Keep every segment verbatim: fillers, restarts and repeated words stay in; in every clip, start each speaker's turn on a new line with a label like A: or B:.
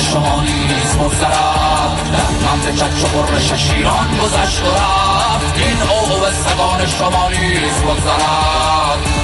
A: شما نیز مسترد، نمت چچ و برش شیران گذشت و رفت، این اوه سگان شما نیز مسترد.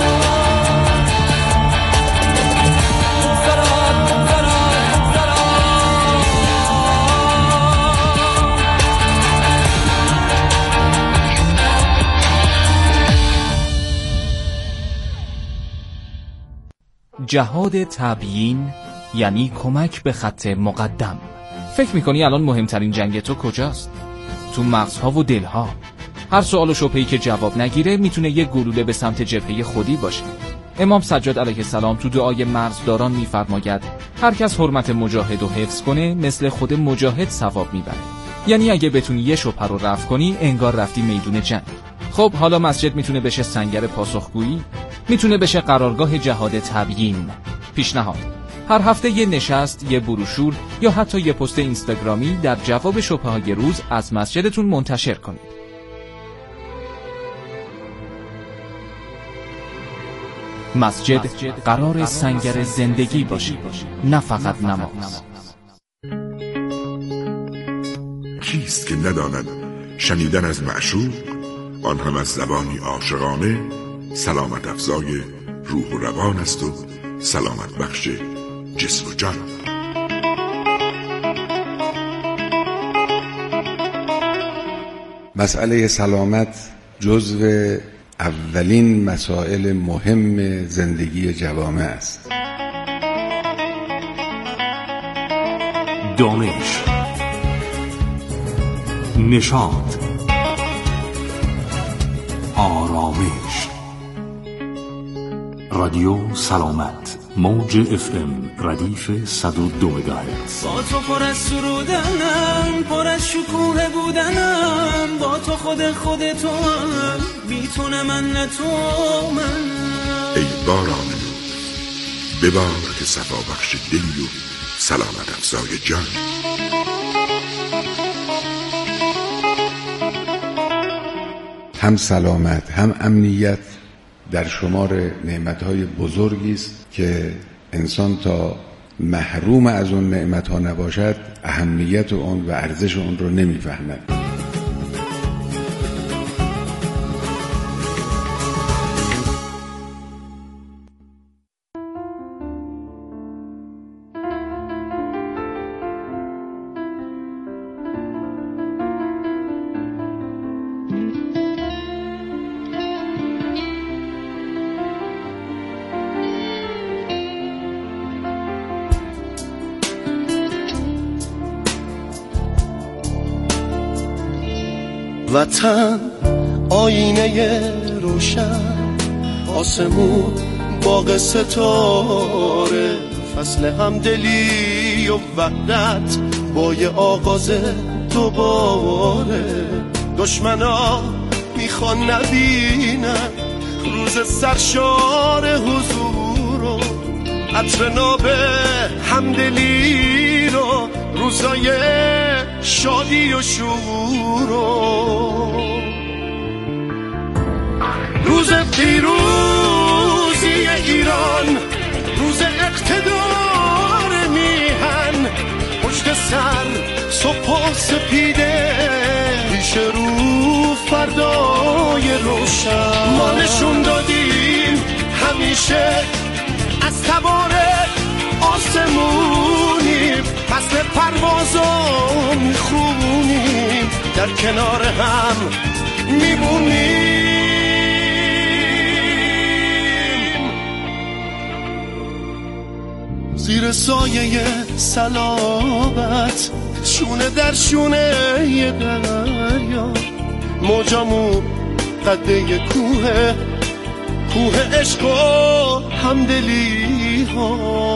B: جهاد تبیین یعنی کمک به خط مقدم. فکر میکنی الان مهمترین جنگ تو کجاست؟ تو مغزها و دلها. هر سوال و شبهه‌ای که جواب نگیره میتونه یک گلوله به سمت جبهه خودی باشه. امام سجاد علیه السلام تو دعای مرزداران میفرماید هر کس حرمت مجاهد رو حفظ کنه مثل خود مجاهد ثواب میبره. یعنی اگه بتونی یه شبهه رو رفع کنی انگار رفتی میدون جنگ. خب حالا مسجد میتونه بشه سنگر پاسخگویی، میتونه بشه قرارگاه جهاد تبیین. پیشنهاد: هر هفته یه نشست، یه بروشور یا حتی یه پست اینستاگرامی در جواب شبهه‌های روز از مسجدتون منتشر کنید. مسجد قرار سنگر زندگی باشه، نه فقط نماز.
C: کیست که نداند شنیدن از معشوق، آن هم از زبانی عاشقانه، سلامت افزای روح و روان است و سلامت بخش جسم و جان.
D: مسئله سلامت جزو اولین مسائل مهم زندگی جوامع است.
E: دانش، نشاط، آرامش. رادیو سلامت، موج اف ام ردیف صد و دو مگاهرتز.
F: با تو پر از سرودنم، پر از شکوه بودنم، با تو خود خود تو هم، بی تو نه من نه تو من.
C: ای باران نور ببار که صفا بخش دل و سلامت افزای جان.
D: هم سلامت هم امنیت در شمار نعمتهای بزرگی است که انسان تا محروم از اون نعمتها نباشد اهمیت اون و ارزش اون رو نمیفهمد.
G: وطن آینه روشن، آسمون باغ ستاره، فصل همدلی و وحدت با یه آغاز دوباره. دشمنا میخوان نبینن روز سرشار حضور رو، عطر ناب همدلی رو، روزای شادی و شور رو. روز پیروزی ایران، روز اقتدار میهن، پشت سر صبح و سپیده، پیش رو فردای روشن. ما نشون دادیم همیشه از تبار آسمونیم، فصل پروازو میخونیم، در کنار هم میمونیم. زیر سایه صلابت، شونه در شونه یه دریا، موجامون قده کوه، کوه عشق و همدلی ها.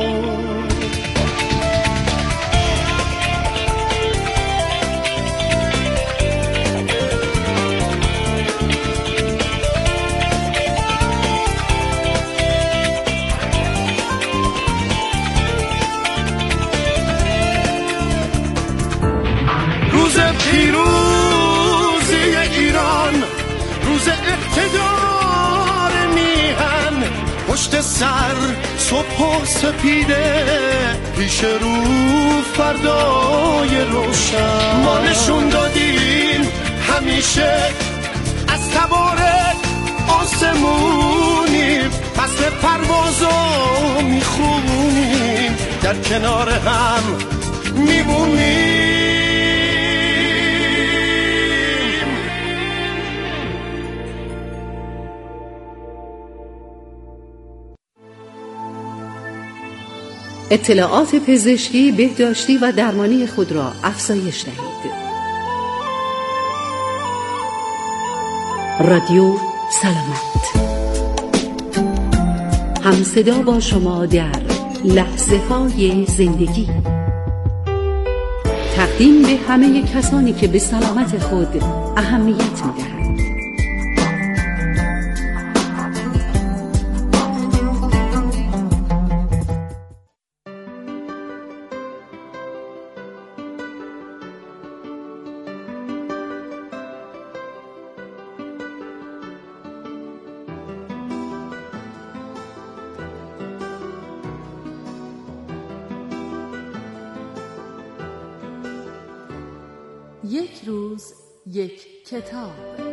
G: روز پیروزی ایران، روز اقتدار میهن، پشت پشت سر صبح و سپیده پیش رو فردای روشن. ما نشون دادیم همیشه از تبارک آسمونیم، فصل پروازو میخونیم، در کنار هم میمونیم.
H: اطلاعات پزشکی، بهداشتی و درمانی خود را افزایش دهید. رادیو سلامت، همصدا با شما در لحظه های زندگی. تقدیم به همه کسانی که به سلامت خود اهمیت می‌دهند.
I: یک روز یک کتاب.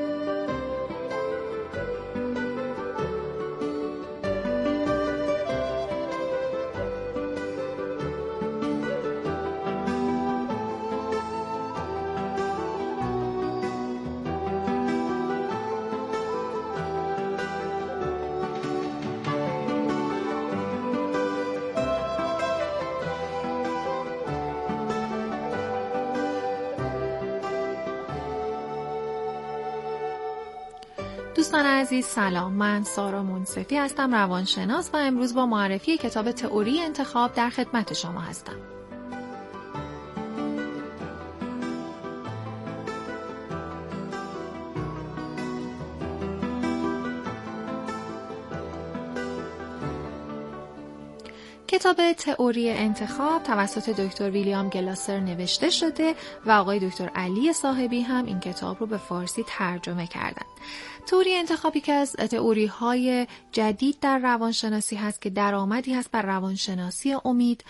J: دوستان عزیز سلام، من سارا منصفی هستم، روانشناس و امروز با معرفی کتاب تئوری انتخاب در خدمت شما هستم. کتاب تئوری انتخاب توسط دکتر ویلیام گلاسر نوشته شده و آقای دکتر علی صاحبی هم این کتاب رو به فارسی ترجمه کردن. تئوری انتخابی که از تئوری های جدید در روانشناسی هست که درآمدی هست بر روانشناسی امید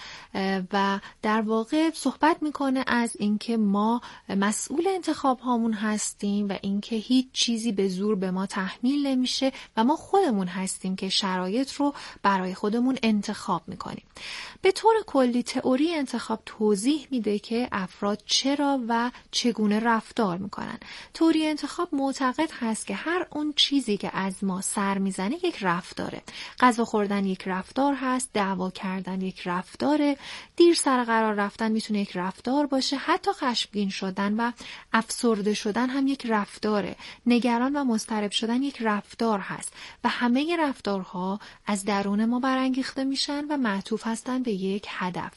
J: و در واقع صحبت میکنه از اینکه ما مسئول انتخاب هامون هستیم و اینکه هیچ چیزی به زور به ما تحمیل نمیشه و ما خودمون هستیم که شرایط رو برای خودمون انتخاب میکنیم. به طور کلی تئوری انتخاب توضیح میده که افراد چرا و چگونه رفتار میکنن. تئوری انتخاب معتقد هست که هر اون چیزی که از ما سر میزنه یک رفتاره. غذا خوردن یک رفتار هست، دعوا کردن یک رفتاره، دیر سر قرار رفتن میتونه یک رفتار باشه، حتی خشمگین شدن و افسرده شدن هم یک رفتاره، نگران و مضطرب شدن یک رفتار هست و همه رفتارها از درون ما برانگیخته میشن و معطوف هستن به یک هدف.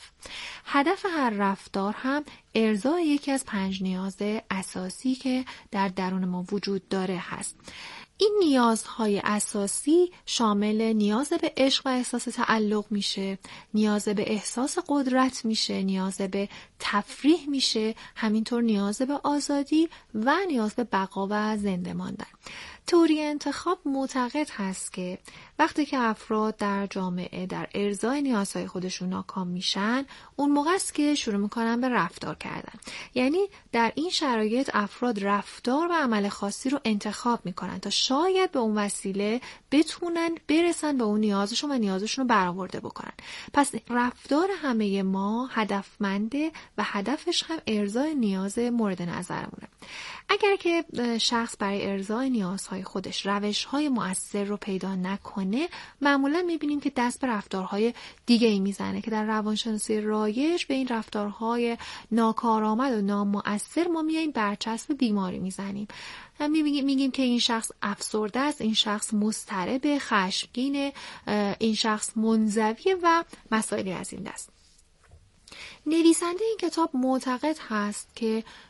J: هدف هر رفتار هم ارضای یکی از پنج نیاز اساسی که در درون ما وجود داره هست. این نیازهای اساسی شامل نیاز به عشق و احساس تعلق میشه، نیاز به احساس قدرت میشه، نیاز به تفریح میشه، همینطور نیاز به آزادی و نیاز به بقا و زنده ماندن. تئوری انتخاب معتقد هست که وقتی که افراد در جامعه در ارضای نیازهای خودشون ناکام میشن، اون موقع است که شروع میکنن به رفتار کردن. یعنی در این شرایط افراد رفتار و عمل خاصی رو انتخاب میکنن تا شاید به اون وسیله بتونن برسن به اون نیازشون و نیازشون رو برآورده بکنن. پس رفتار همه ما هدفمنده و هدفش هم ارضای نیاز مورد نظرمونه. اگر که شخص برای ارضای نیازهای خودش روش‌های مؤثر رو پیدا نکنه، معمولا می‌بینیم که دست به رفتارهای دیگه‌ای میزنه که در روانشناسی رایج به این رفتارهای ناکارآمد و نامؤثر ما میایم برچسب بیماری میزنیم. میگیم میگیم که این شخص افسرده است، این شخص مضطرب، خشمگین، این شخص منزوی و مسائلی از این دست. نویسنده این کتاب معتقد هست که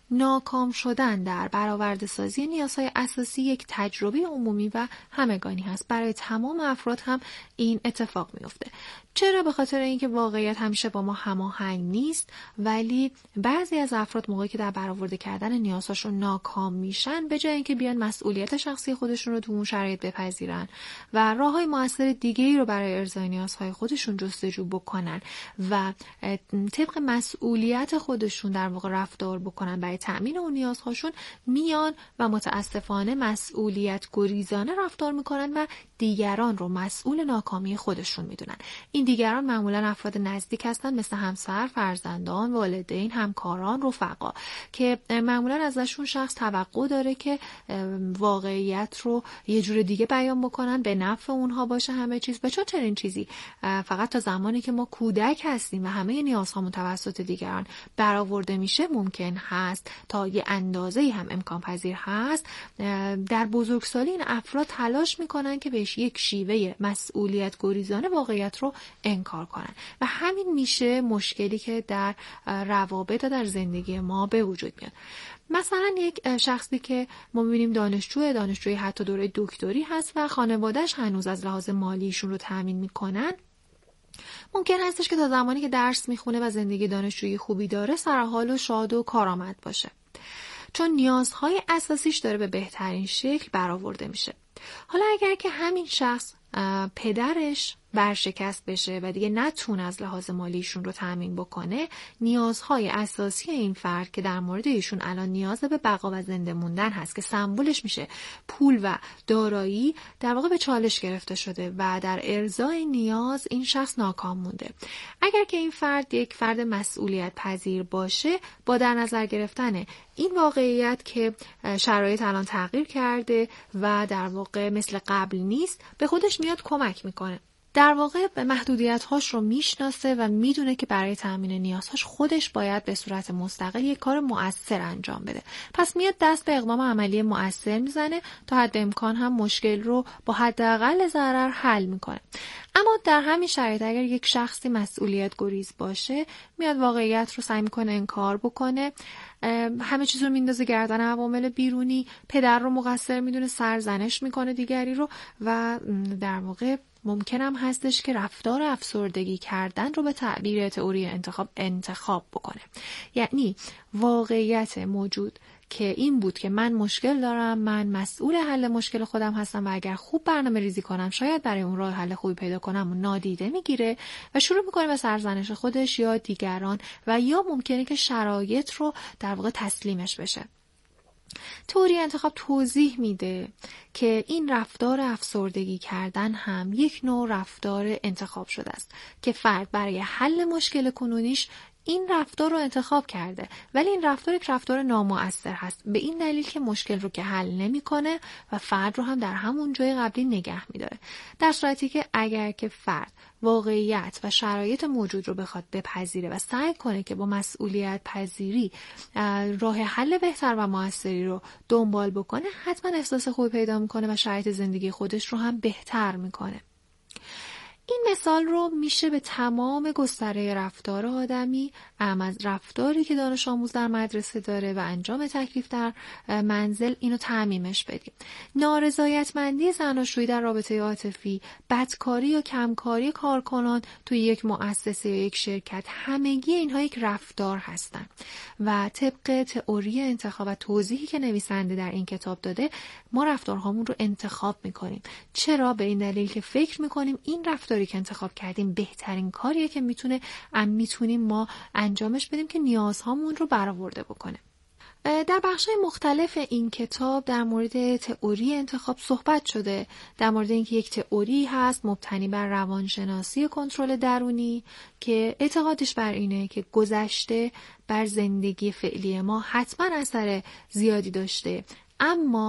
J: ناکام شدن در برآورده سازی نیازهای اساسی یک تجربه عمومی و همگانی هست. برای تمام افراد هم این اتفاق میفته. چرا؟ به خاطر اینکه واقعیت همیشه با ما هماهنگ نیست، ولی بعضی از افراد موقعی که در برآورده کردن نیازهاشون ناکام میشن، به جای اینکه بیان مسئولیت شخصی خودشون رو تو اون شرایط بپذیرن و راههای موثر دیگه‌ای رو برای ارضای نیازهای خودشون جستجو بکنن و طبق مسئولیت خودشون در واقع رفتار بکنن برای تأمین اون نیازهاشون، میان و متاسفانه مسئولیت گریزانه رفتار میکنن و دیگران رو مسئول ناکامی خودشون میدونن. این دیگران معمولا افراد نزدیک هستن، مثل همسر، فرزندان، والدین، همکاران، رفقا، که معمولا ازشون شخص توقع داره که واقعیت رو یه جور دیگه بیان بکنن، به نفع اونها باشه همه چیز. و چون چنین چیزی فقط تا زمانی که ما کودک هستیم و همه نیازهامون توسط دیگران برآورده میشه ممکن هست، تا یه اندازه‌ای هم امکان پذیر هست، در بزرگسالی این افراد تلاش میکنن که بهش یک شیوه مسئولیت گریزانه واقعیت رو انکار کنن و همین میشه مشکلی که در روابط و در زندگی ما به وجود میاد. مثلا یک شخصی که ما می‌بینیم دانشجو دانشجوی حتی دوره دکتری هست و خانواده‌اش هنوز از لحاظ مالیشون رو تامین میکنن، ممکن هستش که تا زمانی که درس میخونه و زندگی دانشجویی خوبی داره سرحال و شاد و کارآمد باشه، چون نیازهای اساسیش داره به بهترین شکل برآورده میشه. حالا اگر که همین شخص پدرش برشکست بشه و دیگه نتونه از لحاظ مالیشون رو تامین بکنه، نیازهای اساسی این فرد که در مورد ایشون الان نیاز به بقا و زنده موندن هست که سمبولش میشه پول و دارایی، در واقع به چالش گرفته شده و در ارضای نیاز این شخص ناکام مونده. اگر که این فرد یک فرد مسئولیت پذیر باشه، با در نظر گرفتن این واقعیت که شرایط الان تغییر کرده و در واقع مثل قبل نیست، به خودش میاد کمک میکنه. در واقع به محدودیت‌هاش رو میشناسه و میدونه که برای تأمین نیازهاش خودش باید به صورت مستقل یک کار مؤثر انجام بده. پس میاد دست به اقدام عملی مؤثر میزنه تا حد امکان هم مشکل رو با حداقل ضرر حل میکنه. اما در همین شرایط اگر یک شخصی مسئولیت گریز باشه، میاد واقعیت رو سعی میکنه انکار بکنه، همه چیز رو میندازه گردن عوامل بیرونی، پدر رو مقصر میدونه، سرزنش میکنه دیگری رو و در واقع ممکن هم هستش که رفتار افسردگی کردن رو به تعبیر تئوری انتخاب انتخاب بکنه. یعنی واقعیت موجود که این بود که من مشکل دارم، من مسئول حل مشکل خودم هستم و اگر خوب برنامه ریزی کنم شاید برای اون راه حل خوبی پیدا کنم و نادیده میگیره و شروع میکنه به سرزنش خودش یا دیگران و یا ممکنه که شرایط رو در واقع تسلیمش بشه. تئوری انتخاب توضیح میده که این رفتار افسردگی کردن هم یک نوع رفتار انتخاب شده است که فرد برای حل مشکل کنونیش این رفتار رو انتخاب کرده، ولی این رفتار یک رفتار نامؤثر هست، به این دلیل که مشکل رو که حل نمیکنه و فرد رو هم در همون جای قبلی نگه میداره. در صورتی که اگر که فرد واقعیت و شرایط موجود رو بخواد بپذیره و سعی کنه که با مسئولیت پذیری راه حل بهتر و موثری رو دنبال بکنه، حتما احساس خوبی پیدا میکنه و شرایط زندگی خودش رو هم بهتر میکنه. این مثال رو میشه به تمام گستره رفتار آدمی، از رفتاری که دانش آموز در مدرسه داره و انجام تکلیف در منزل، اینو تعمیمش بدیم. نارضایتمندی زناشویی در رابطه عاطفی، بدکاری یا کمکاری کارکنان توی یک مؤسسه یا یک شرکت، همگی اینها یک رفتار هستن و طبق تئوری انتخاب و توضیحی که نویسنده در این کتاب داده، ما رفتارهامون رو انتخاب میکنیم. چرا؟ به این دلیل که فکر میکنیم این رفتار که انتخاب کردیم بهترین کاریه که میتونه ام میتونیم ما انجامش بدیم که نیازهامون رو برآورده بکنه. در بخش‌های مختلف این کتاب در مورد تئوری انتخاب صحبت شده، در مورد اینکه یک تئوری هست مبتنی بر روانشناسی کنترل درونی که اعتقادش بر اینه که گذشته بر زندگی فعلی ما حتما اثر زیادی داشته، اما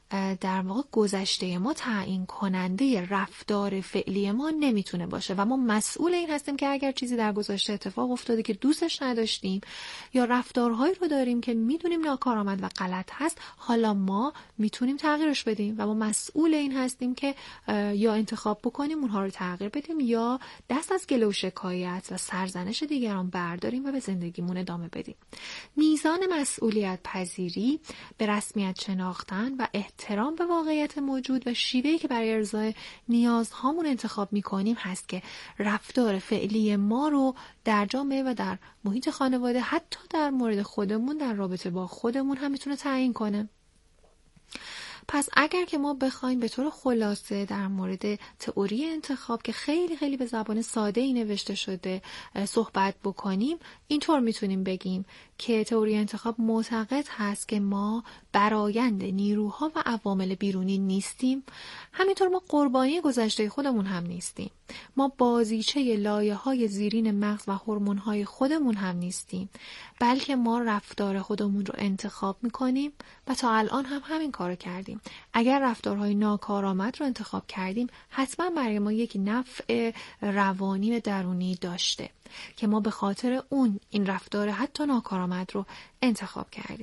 J: در واقع گذشته ما تعیین کننده رفتار فعلی ما نمیتونه باشه و ما مسئول این هستیم که اگر چیزی در گذشته اتفاق افتاده که دوستش نداشتیم یا رفتارهایی رو داریم که میدونیم ناکارآمد و غلط هست، حالا ما میتونیم تغییرش بدیم و ما مسئول این هستیم که یا انتخاب بکنیم اونها رو تغییر بدیم یا دست از گله و شکایت و سرزنش دیگران برداریم و به زندگیمون ادامه بدیم. میزان مسئولیت پذیری، به رسمیت شناختن و احترام به واقعیت موجود و شیوهی که برای ارضای نیازهامون انتخاب میکنیم هست که رفتار فعلی ما رو در جامعه و در محیط خانواده، حتی در مورد خودمون، در رابطه با خودمون هم میتونه تعیین کنه. پس اگر که ما بخوایم به طور خلاصه در مورد تئوری انتخاب که خیلی خیلی به زبان ساده ای نوشته شده صحبت بکنیم، اینطور میتونیم بگیم که تئوری انتخاب معتقد هست که ما برآیند نیروها و عوامل بیرونی نیستیم، همینطور ما قربانی گذشته خودمون هم نیستیم، ما بازیچه لایه‌های زیرین مغز و هورمون‌های خودمون هم نیستیم، بلکه ما رفتار خودمون رو انتخاب میکنیم و تا الان هم همین کارو کردیم. اگر رفتارهای ناکارآمد رو انتخاب کردیم، حتما برای ما یک نفع روانی و درونی داشته که ما به خاطر اون این رفتار حتی ناکارآمد رو انتخاب کردیم.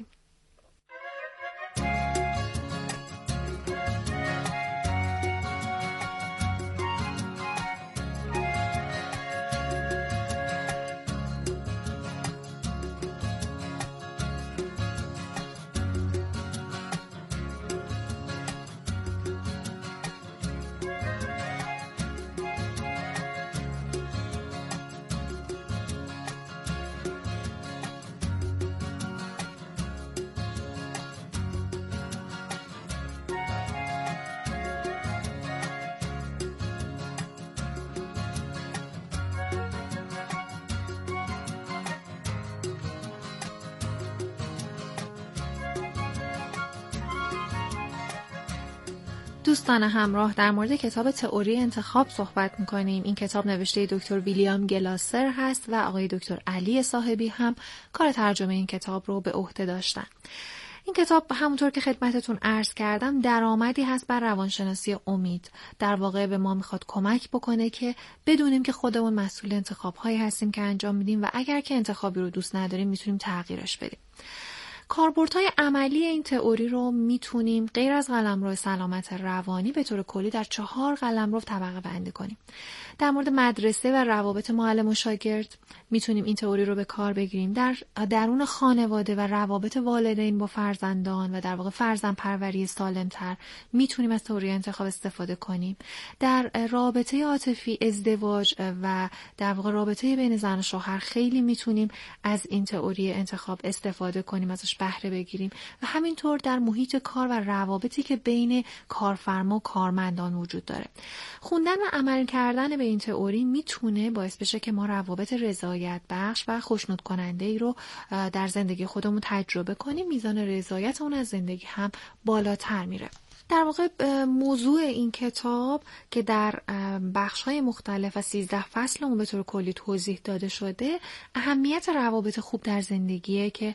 J: دوستان همراه، در مورد کتاب تئوری انتخاب صحبت می‌کنیم. این کتاب نوشته دکتر ویلیام گلاسر هست و آقای دکتر علی صاحبی هم کار ترجمه این کتاب رو به عهده داشتن. این کتاب همونطور که خدمتتون عرض کردم درآمدی هست بر روانشناسی امید. در واقع به ما میخواد کمک بکنه که بدونیم که خودمون مسئول انتخاب‌هایی هستیم که انجام میدیم و اگر که انتخابی رو دوست نداریم میتونیم تغییرش بدیم. کاربردهای عملی این تئوری رو میتونیم غیر از قلمرو سلامت روانی به طور کلی در چهار قلمرو طبقه بندی کنیم. در مورد مدرسه و روابط معلم و شاگرد میتونیم این تئوری رو به کار بگیریم. در درون خانواده و روابط والدین با فرزندان و در واقع فرزند پروری سالمتر میتونیم از تئوری انتخاب استفاده کنیم. در رابطه عاطفی، ازدواج و در واقع رابطه بین زن و شوهر خیلی میتونیم از این تئوری انتخاب استفاده کنیم، ازش بهره بگیریم و همینطور در محیط کار و روابطی که بین کارفرما و کارمندان وجود داره. خوندن و عمل کردن به این تئوری میتونه باعث بشه که ما روابط رضایت بخش و خوشنود کننده ای رو در زندگی خودمون تجربه کنیم. میزان رضایت اون از زندگی هم بالاتر میره. در واقع موضوع این کتاب که در بخش‌های مختلف و سیزده فصل اون به طور کلی توضیح داده شده، اهمیت روابط خوب در زندگیه که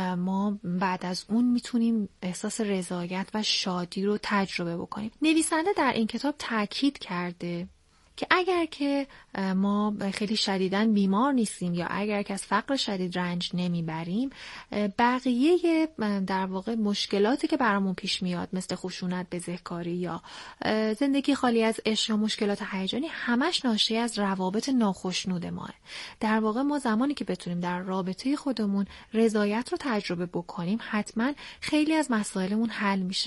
J: ما بعد از اون میتونیم احساس رضایت و شادی رو تجربه بکنیم. نویسنده در این کتاب تاکید کرده که اگر که ما خیلی شدیداً بیمار نیستیم یا اگر که از فقر شدید رنج نمیبریم، بقیه در واقع مشکلاتی که برامون پیش میاد مثل خشونت، بزهکاری یا زندگی خالی از عشق یا مشکلات هیجانی همش ناشی از روابط ناخوشنود ماه. در واقع ما زمانی که بتونیم در رابطه خودمون رضایت رو تجربه بکنیم، حتما خیلی از مسائلمون حل میشه.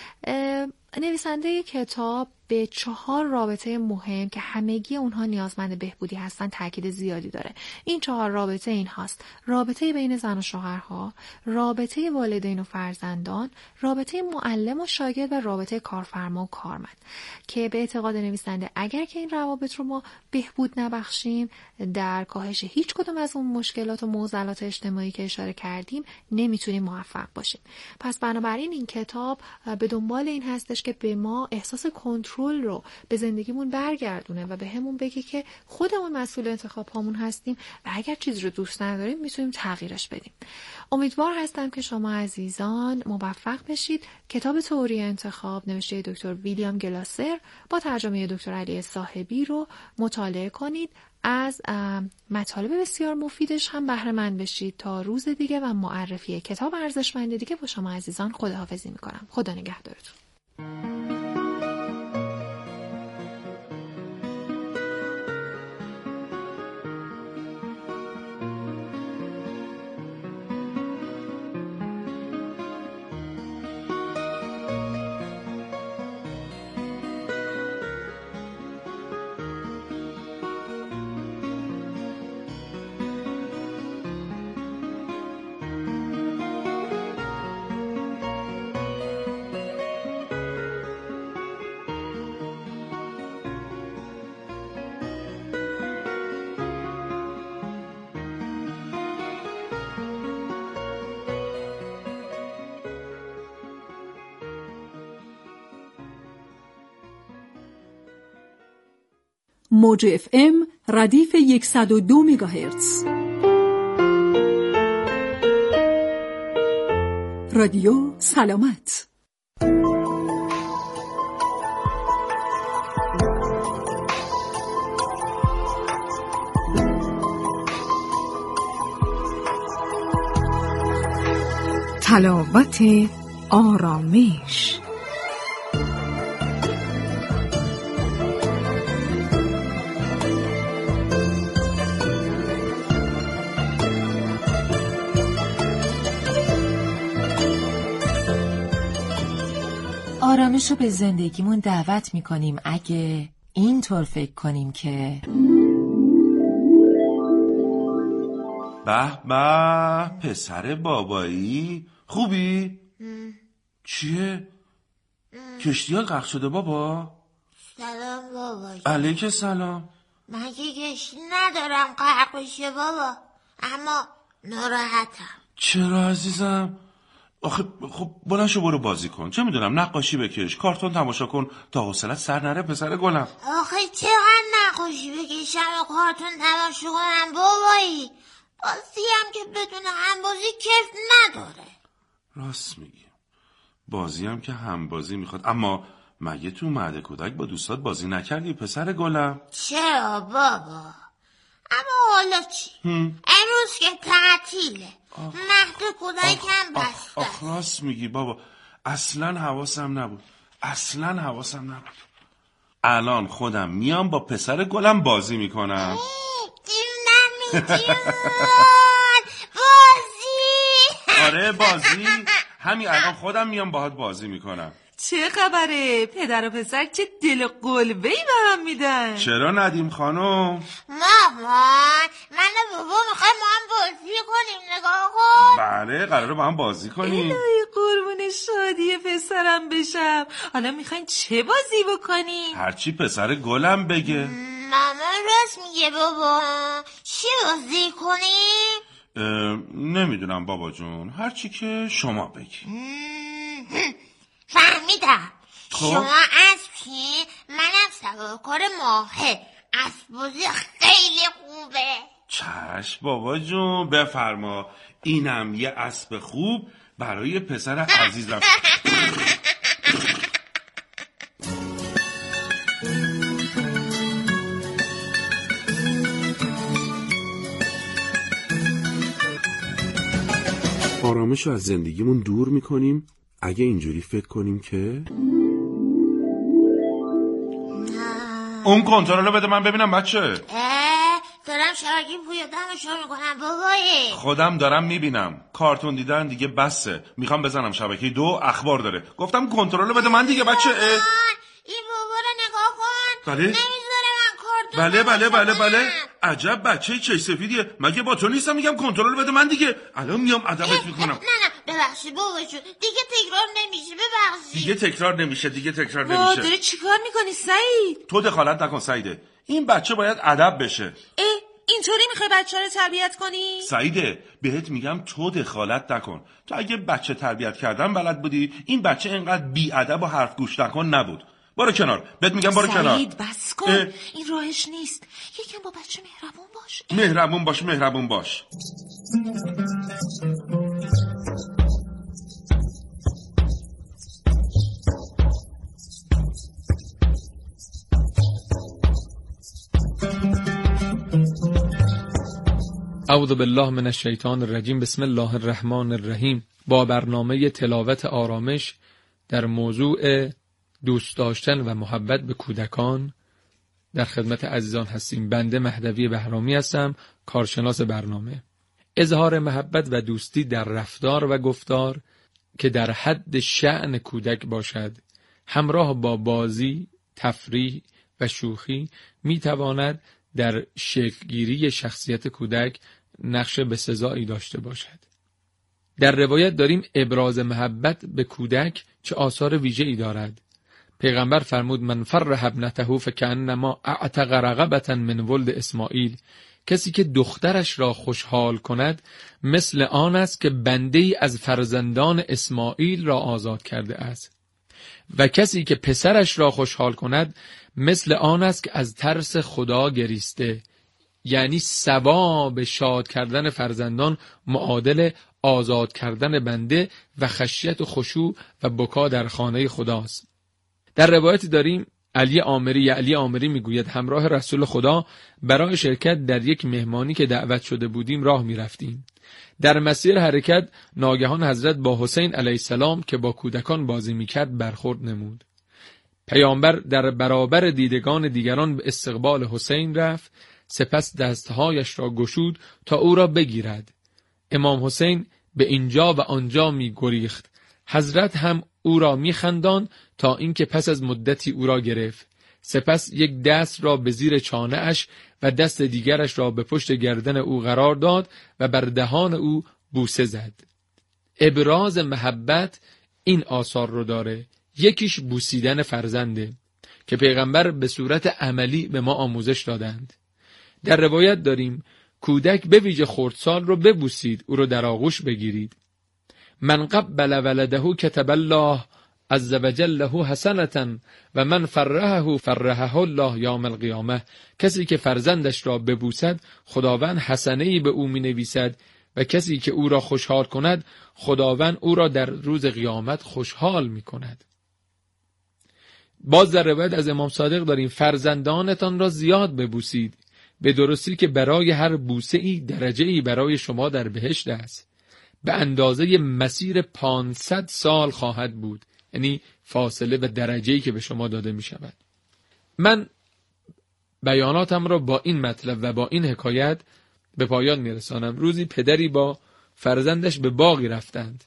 J: نویسنده کتاب به چهار رابطه مهم که همگی اونها نیازمند بهبودی هستن تاکید زیادی داره. این چهار رابطه این هاست: رابطه بین زن و شوهرها، رابطه والدین و فرزندان، رابطه معلم و شاگرد و رابطه کارفرما و کارمند، که به اعتقاد نویسنده اگر که این روابط رو ما بهبود نبخشیم، در کاهش هیچ کدوم از اون مشکلات و معضلات اجتماعی که اشاره کردیم نمیتونیم موفق باشیم. پس بنابراین این کتاب به دنبال این هستش که به ما احساس کنترل رو به زندگیمون برگردونه و به همون بگه که خودمون مسئول انتخاب هامون هستیم و اگر چیزی رو دوست نداریم میتونیم تغییرش بدیم. امیدوار هستم که شما عزیزان موفق بشید. کتاب تئوری انتخاب نوشته دکتر ویلیام گلاسر با ترجمه دکتر علی صاحبی رو مطالعه کنید. از مطالب بسیار مفیدش هم بهره مند بشید. تا روز دیگه و معرفی کتاب ارزشمند دیگه با شما عزیزان خداحافظی میکنم. خدا نگهدارتون.
I: موج اف ام ردیف صد و دو مگاهرتز. رادیو سلامت. تلاوت آرامش.
K: آرامش رو به زندگیمون دعوت میکنیم اگه اینطور فکر کنیم که
L: به به پسر بابایی خوبی؟
M: ام.
L: چیه؟ کشتیات غرق شده بابا؟
M: سلام بابا.
L: علیک سلام.
M: من که کشتی ندارم غرق بشه بابا، اما ناراحتم.
L: چرا عزیزم؟ آخه خب بلند شو برو بازی کن، چه میدونم نقاشی بکش، کارتون تماشا کن تا حوصلت سر نره پسر گلم.
M: آخه چقدر نقاشی بکشم و کارتون تماشا کنم بابایی؟ بازی هم که بدون همبازی کیف نداره.
L: راست میگی، بازی هم که همبازی میخواد، اما مگه تو مهد کودک با دوستات بازی نکردی پسر گلم؟
M: چرا بابا؟ اما حالا چی؟ هم. امروز که تعطیله، مهد کودک هم بسته.
L: آخ راست میگی بابا، اصلا حواسم نبود، اصلا حواسم نبود. الان خودم میام با پسر گلم بازی میکنم.
M: نمیدون بازی.
L: آره بازی، همین الان خودم میام باهات بازی میکنم.
K: چه خبره؟ پدر و پسر چه دل قلبه‌ای به هم میدن.
L: چرا ندیم خانم؟
M: مامان من و بابا میخوایم ما هم بازی کنیم، نگاه کن.
L: بله قراره با هم بازی کنیم.
K: الهی قربون شادی پسرم بشم. حالا میخواین چه بازی بکنیم؟
L: هرچی پسر گلم بگه.
M: مامان راست میگه بابا، چی بازی کنیم؟
L: نمیدونم بابا جون، هرچی که شما بگی.
M: فهمیدم. شما اسبی، منم سوارکار ماهه. اسب بازی خیلی خوبه.
L: چشم بابا جون، بفرما. اینم یه اسب خوب برای پسر عزیزم. آرامش رو از زندگیمون دور میکنیم اگه اینجوری فکر کنیم که اون کنترل رو بده من ببینم بچه.
M: اه دارم شبکه پویا تماشا میکنم بابایی.
L: خودم دارم میبینم، کارتون دیدن دیگه بسه، میخوام بزنم شبکه دو، اخبار داره. گفتم کنترل رو بده من دیگه بچه. اه.
M: این بابا رو نگاه کن.
L: بله
M: نمیذاره من کارتون.
L: بله بله بله بله. عجب بچه چش سفیدیه، مگه با تو نیستم میگم کنترل رو بده من دیگه. الان میام ادبت میکنم.
M: نه نه ببخشید بابا جون، دیگه تکرار نمیشه، ببخشید.
L: دیگه تکرار نمیشه، دیگه تکرار نمیشه.
K: داری چیکار میکنی سعید؟
L: تو دخالت نکن سعیده، این بچه باید ادب بشه.
K: اه
N: اینطوری میخوای بچه رو تربیت کنی؟
L: سعیده بهت میگم تو دخالت نکن. تو اگه بچه تربیت کردن بلد بودی این بچه اینقدر بی‌ادب و حرف گوش نکن نبود. برو کنار. بهت میگم برو کنار.
N: سعید بس کن. اه. این راهش نیست. یکم با بچه مهربون باش.
L: اه. مهربون باش مهربون باش.
O: اعوذ بالله من الشیطان الرجیم. بسم الله الرحمن الرحیم. با برنامه تلاوت آرامش در موضوع دوست داشتن و محبت به کودکان در خدمت عزیزان هستیم. بنده مهدوی بهرامی هستم، کارشناس برنامه. اظهار محبت و دوستی در رفتار و گفتار که در حد شأن کودک باشد، همراه با بازی، تفریح و شوخی میتواند در شکلگیری شخصیت کودک نقش بسزایی داشته باشد. در روایت داریم ابراز محبت به کودک چه آثار ویژه‌ای دارد. پیغمبر فرمود من فرح ابنته فکأنما اعتق رقبة من ولد اسماعیل. کسی که دخترش را خوشحال کند مثل آن است که بنده‌ای از فرزندان اسماعیل را آزاد کرده است. و کسی که پسرش را خوشحال کند مثل آن است که از ترس خدا گریسته. یعنی ثواب شاد کردن فرزندان معادل آزاد کردن بنده و خشیت و خشوع و بکا در خانه خداست. در روایتی داریم علی عامری علی عامری میگوید همراه رسول خدا برای شرکت در یک مهمانی که دعوت شده بودیم راه میرفتیم. در مسیر حرکت ناگهان حضرت با حسین علیه السلام که با کودکان بازی میکرد برخورد نمود. پیامبر در برابر دیدگان دیگران به استقبال حسین رفت، سپس دستهایش را گشود تا او را بگیرد. امام حسین به اینجا و آنجا می گریخت. حضرت هم او را می خندان تا اینکه پس از مدتی او را گرفت. سپس یک دست را به زیر چانه اش و دست دیگرش را به پشت گردن او قرار داد و بر دهان او بوسه زد. ابراز محبت این آثار رو داره. یکیش بوسیدن فرزنده که پیغمبر به صورت عملی به ما آموزش دادند. در روایت داریم کودک به ویژه خردسال رو ببوسید، او رو در آغوش بگیرید. من قبل ولده کتب الله عز وجل له حسنة و من فرحه فرحه الله یوم القیامه. کسی که فرزندش را ببوسد خداوند حسنه‌ای به او می‌نویسد و کسی که او را خوشحال کند خداوند او را در روز قیامت خوشحال می‌کند. باز در روایت از امام صادق داریم فرزندانتان را زیاد ببوسید، به درستی که برای هر بوسه ای درجه ای برای شما در بهشت است، به اندازه مسیر پانصد سال خواهد بود. یعنی فاصله و درجه ای که به شما داده می شود. من بیاناتم را با این مطلب و با این حکایت به پایان می رسانم. روزی پدری با فرزندش به باغی رفتند.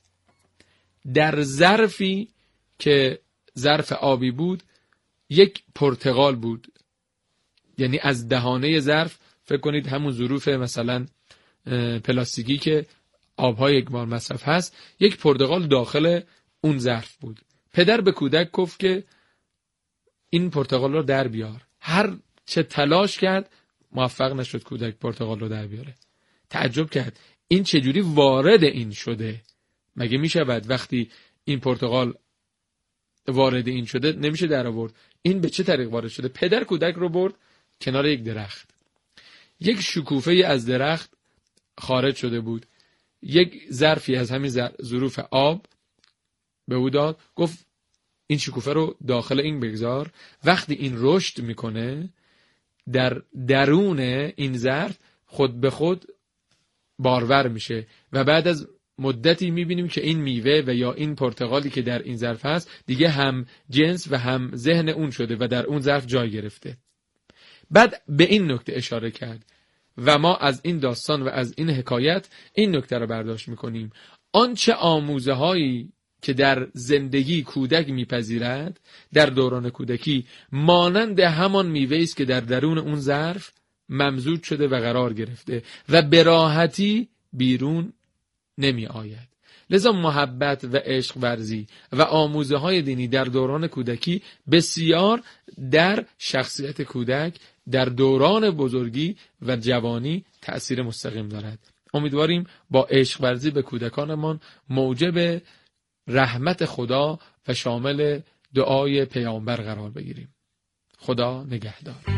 O: در ظرفی که ظرف آبی بود یک پرتقال بود. یعنی از دهانه ظرف فکر کنید همون ظروف مثلا پلاستیکی که آبهای یک بار مصرف هست، یک پرتقال داخل اون ظرف بود. پدر به کودک گفت که این پرتقال رو در بیار. هر چه تلاش کرد موفق نشد کودک پرتقال رو در بیاره. تعجب کرد این چجوری وارد این شده؟ مگه می شود وقتی این پرتقال وارد این شده نمیشه در آورد؟ این به چه طریق وارد شده؟ پدر کودک رو برد کنار یک درخت. یک شکوفه از درخت خارج شده بود. یک ظرفی از همین ظروف آب به او داد، گفت این شکوفه رو داخل این بگذار. وقتی این رشد میکنه در درون این ظرف خود به خود بارور میشه و بعد از مدتی میبینیم که این میوه و یا این پرتقالی که در این ظرف هست دیگه هم جنس و هم ذهن اون شده و در اون ظرف جای گرفته. بعد به این نکته اشاره کرد و ما از این داستان و از این حکایت این نکته رو برداشت میکنیم. آنچه آموزه هایی که در زندگی کودک میپذیرد در دوران کودکی مانند همان میوه است که در درون اون ظرف ممزوج شده و قرار گرفته و به راحتی بیرون نمی آید. لذا محبت و عشق ورزی و آموزه های دینی در دوران کودکی بسیار در شخصیت کودک در دوران بزرگی و جوانی تأثیر مستقیم دارد. امیدواریم با عشق ورزی به کودکانمان موجب رحمت خدا و شامل دعای پیامبر قرار بگیریم. خدا نگهدار.